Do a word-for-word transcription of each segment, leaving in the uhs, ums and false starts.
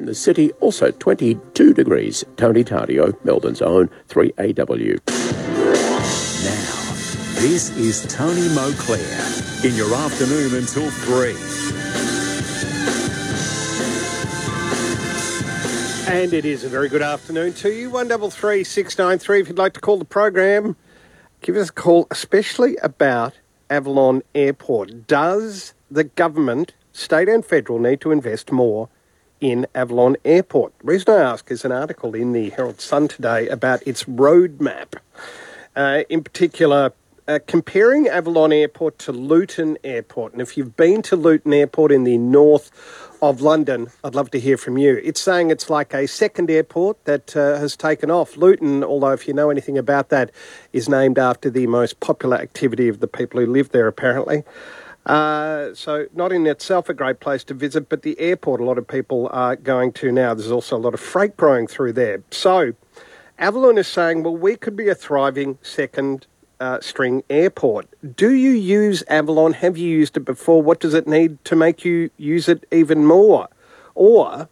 the city, also twenty-two degrees. Tony Tardio, Melbourne's own three A W. Now, this is Tony Moclair in your afternoon until three. And it is a very good afternoon to you. one double three six nine three. If you'd like to call the program, give us a call, especially about Avalon Airport. Does the government, state and federal, need to invest more in Avalon Airport? The reason I ask is an article in the Herald Sun today about its roadmap. Uh, in particular, uh, comparing Avalon Airport to Luton Airport. And if you've been to Luton Airport in the north of London, I'd love to hear from you. It's saying it's like a second airport that uh, has taken off. Luton, although if you know anything about that, is named after the most popular activity of the people who live there, apparently. Uh, so not in itself a great place to visit, but the airport a lot of people are going to now. There's also a lot of freight growing through there. So Avalon is saying, well, we could be a thriving second uh, string airport. Do you use Avalon? Have you used it before? What does it need to make you use it even more? Or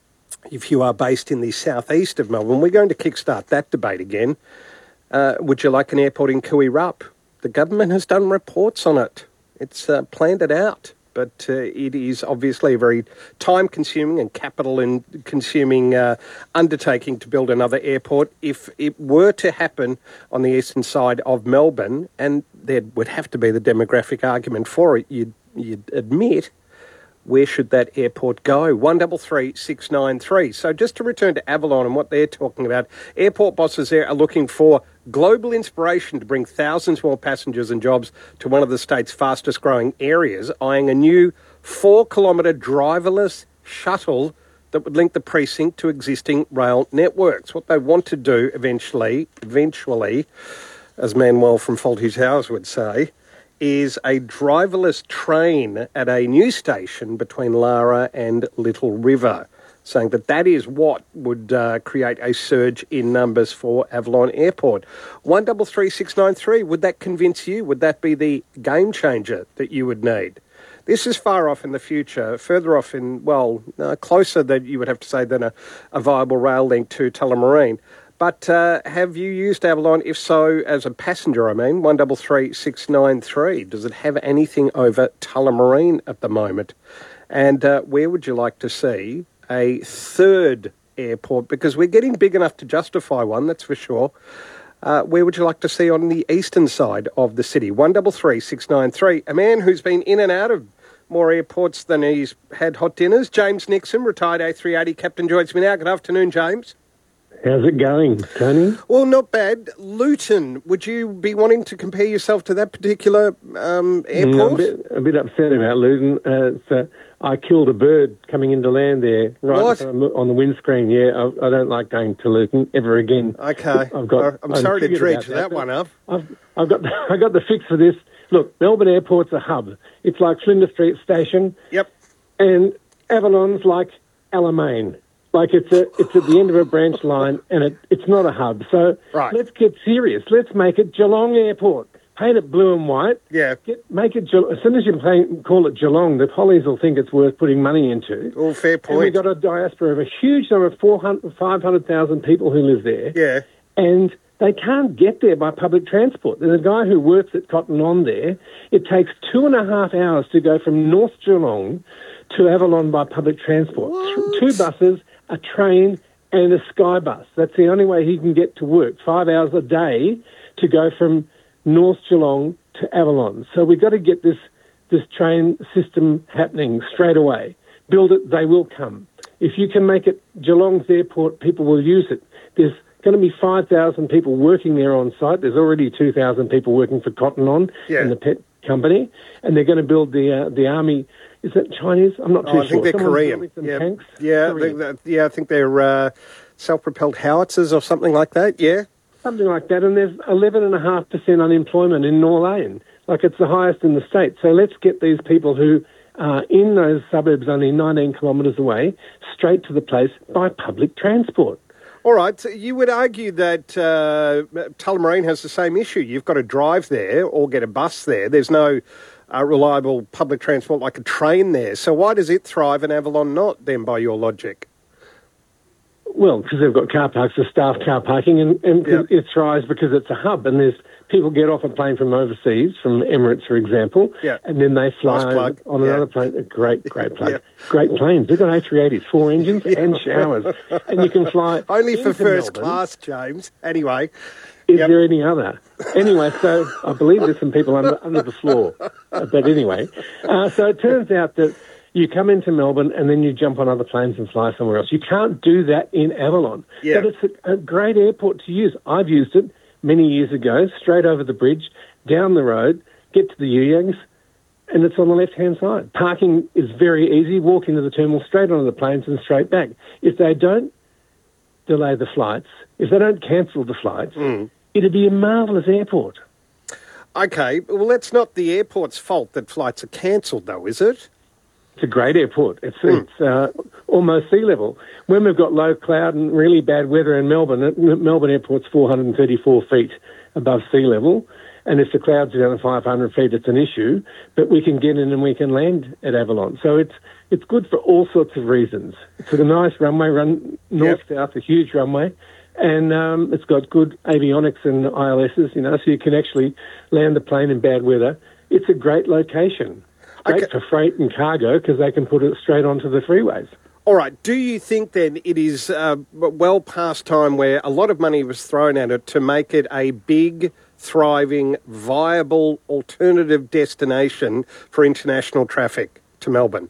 if you are based in the southeast of Melbourne, we're going to kickstart that debate again. Uh, would you like an airport in Cooey Rup? The government has done reports on it. It's uh, planned it out, but uh, it is obviously a very time-consuming and capital-consuming uh, undertaking to build another airport. If it were to happen on the eastern side of Melbourne, and there would have to be the demographic argument for it, you'd, you'd admit, where should that airport go? one double three six nine three. So just to return to Avalon and what they're talking about, airport bosses there are looking for global inspiration to bring thousands more passengers and jobs to one of the state's fastest growing areas, eyeing a new four-kilometre driverless shuttle that would link the precinct to existing rail networks. What they want to do eventually, eventually, as Manuel from Faulty Towers would say, is a driverless train at a new station between Lara and Little River, saying that that is what would uh, create a surge in numbers for Avalon Airport. one double three six nine three, would that convince you? Would that be the game changer that you would need? This is far off in the future, further off in, well, uh, closer than you would have to say than a, a viable rail link to Tullamarine. But uh, have you used Avalon? If so, as a passenger, I mean, one double three six nine three. Does it have anything over Tullamarine at the moment? And uh, where would you like to see a third airport? Because we're getting big enough to justify one, that's for sure. Uh, where would you like to see on the eastern side of the city? one double three six nine three. A man who's been in and out of more airports than he's had hot dinners, James Nixon, retired A three eighty captain, joins me now. Good afternoon, James. How's it going, Tony? Well, not bad. Luton, would you be wanting to compare yourself to that particular um, airport? Mm, I'm a bit, a bit upset about Luton. Uh, so I killed a bird coming into land there, right what? on the windscreen. Yeah, I, I don't like going to Luton ever again. Okay. I've got, I'm sorry to dredge that, that one up. I've, I've got the, I got the fix for this. Look, Melbourne Airport's a hub. It's like Flinders Street Station. Yep. And Avalon's like Alamein. Like it's a, it's at the end of a branch line, and it, it's not a hub. So right. Let's get serious. Let's make it Geelong Airport. Paint it blue and white. Yeah. Get, make it as soon as you play, call it Geelong, the Pollies will think it's worth putting money into. Oh, fair point. And we've got a diaspora of a huge number of four hundred, five hundred thousand people who live there. Yeah. And they can't get there by public transport. There's a guy who works at Cotton On there. It takes two and a half hours to go from North Geelong to Avalon by public transport. What? Two buses, a train and a sky bus. That's the only way he can get to work, five hours a day to go from North Geelong to Avalon. So we've got to get this, this train system happening straight away. Build it, they will come. If you can make it Geelong's airport, people will use it. There's going to be five thousand people working there on site. There's already two thousand people working for Cotton On yeah. and the pet company. And they're going to build the uh, the army. Is that Chinese? I'm not too oh, I sure. think they're Someone's Korean. some Yeah, tanks. yeah, Korean. they, they, yeah. I think they're uh, self-propelled howitzers or something like that. Yeah, something like that. And there's eleven and a half percent unemployment in Norlane. Like it's the highest in the state. So let's get these people who are in those suburbs only nineteen kilometres away straight to the place by public transport. All right, so you would argue that uh, Tullamarine has the same issue. You've got to drive there or get a bus there. There's no uh, reliable public transport like a train there. So why does it thrive and Avalon not, then, by your logic? Well, because they've got car parks, the staff car parking, and, and Yep. it thrives because it's a hub, and there's people get off a plane from overseas, from Emirates, for example, Yep. and then they fly Nice plug. on Yeah. another plane. A great, great plane. Yep. Great planes. They've got A three eighties, four engines and showers, and you can fly Only for into first Melbourne. class, James. Anyway. Is Yep. there any other? Anyway, so I believe there's some people under, under the floor. Uh, but anyway, uh, so it turns out that you come into Melbourne and then you jump on other planes and fly somewhere else. You can't do that in Avalon. Yeah. But it's a, a great airport to use. I've used it many years ago, straight over the bridge, down the road, get to the Yuyangs, and it's on the left-hand side. Parking is very easy. Walk into the terminal, straight onto the planes and straight back. If they don't delay the flights, if they don't cancel the flights, Mm. it'd be a marvellous airport. Okay, well, that's not the airport's fault that flights are cancelled, though, is it? It's a great airport. It's, Mm. it's uh, almost sea level. When we've got low cloud and really bad weather in Melbourne, it- Melbourne Airport's four hundred thirty-four feet above sea level, and if the clouds are down to five hundred feet, it's an issue, but we can get in and we can land at Avalon. So it's it's good for all sorts of reasons. It's got a nice runway, run north-south, a huge runway, and um, it's got good avionics and I L Ss, you know, so you can actually land the plane in bad weather. It's a great location. Great Okay. for freight and cargo because they can put it straight onto the freeways. All right, do you think then it is uh, well past time where a lot of money was thrown at it to make it a big, thriving, viable alternative destination for international traffic to Melbourne?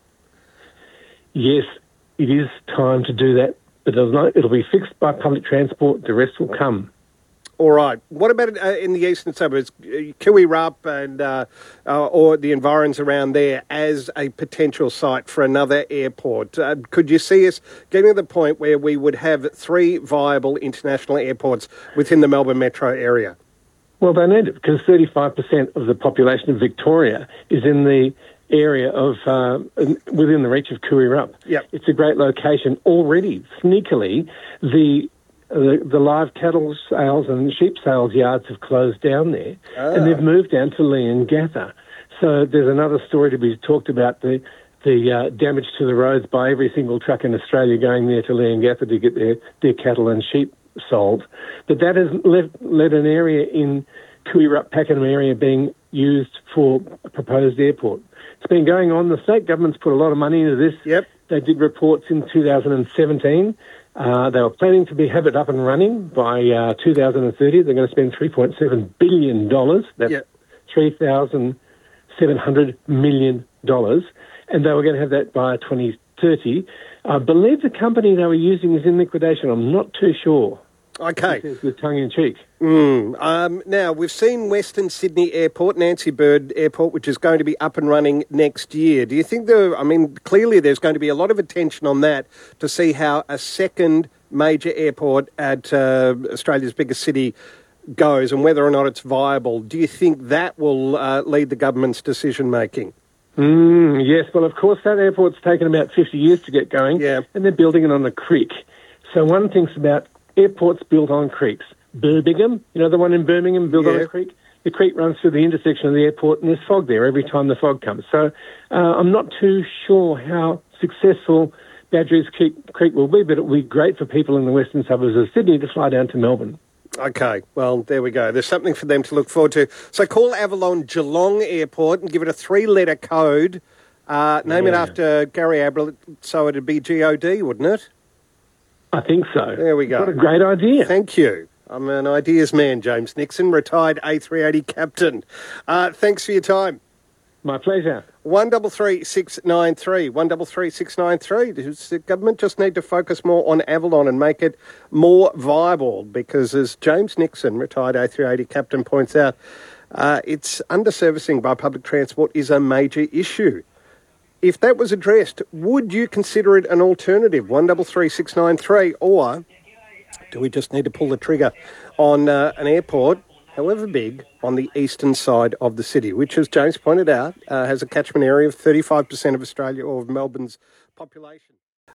Yes, it is time to do that, but it'll, not, it'll be fixed by public transport. The rest will come. All right. What about uh, in the eastern suburbs, uh, Kiwi-Rupp and uh, uh, or the environs around there as a potential site for another airport? Uh, could you see us getting to the point where we would have three viable international airports within the Melbourne metro area? Well, they need it because thirty-five percent of the population of Victoria is in the area of uh, within the reach of Kiwi-Rupp. Yep. It's a great location already. Sneakily, the The, the live cattle sales and sheep sales yards have closed down there, Ah. and they've moved down to Leongatha. So there's another story to be talked about, the the uh, damage to the roads by every single truck in Australia going there to Leongatha to get their, their cattle and sheep sold. But that has led, led an area in Kiwi-Rupp, Pakenham area being used for a proposed airport. It's been going on. The state government's put a lot of money into this. Yep. They did reports in two thousand seventeen. Uh, they were planning to be have it up and running by uh, two thousand thirty. They're going to spend three point seven billion dollars. That's Yep. three thousand seven hundred million dollars. And they were going to have that by twenty thirty. I believe the company they were using is in liquidation. I'm not too sure. Okay. This is with tongue in cheek. Mm. Um, now, we've seen Western Sydney Airport, Nancy Bird Airport, which is going to be up and running next year. Do you think there, I mean, clearly there's going to be a lot of attention on that to see how a second major airport at uh, Australia's biggest city goes and whether or not it's viable. Do you think that will uh, lead the government's decision-making? Mm, yes, well, of course, that airport's taken about fifty years to get going, Yeah. and they're building it on a creek. So one thinks about airports built on creeks. Birmingham, you know, the one in Birmingham built on Yeah. a creek? The creek runs through the intersection of the airport, and there's fog there every time the fog comes. So uh, I'm not too sure how successful Badgerys Creek, Creek will be, but it will be great for people in the western suburbs of Sydney to fly down to Melbourne. Okay, well, there we go. There's something for them to look forward to. So call Avalon Geelong Airport and give it a three-letter code. Uh, name it Yeah. after Gary Ablett, so it'd be G O D, wouldn't it? I think so. There we go. What a great idea. Thank you. I'm an ideas man, James Nixon, retired A three eighty captain. Uh, thanks for your time. My pleasure. One double three six nine three. One double three six nine three. Does the government just need to focus more on Avalon and make it more viable? Because as James Nixon, retired A three eighty captain, points out, uh, its underservicing by public transport is a major issue. If that was addressed, would you consider it an alternative? One double three six nine three, or do we just need to pull the trigger on uh, an airport, however big, on the eastern side of the city, which, as James pointed out, uh, has a catchment area of thirty-five percent of Australia or of Melbourne's population?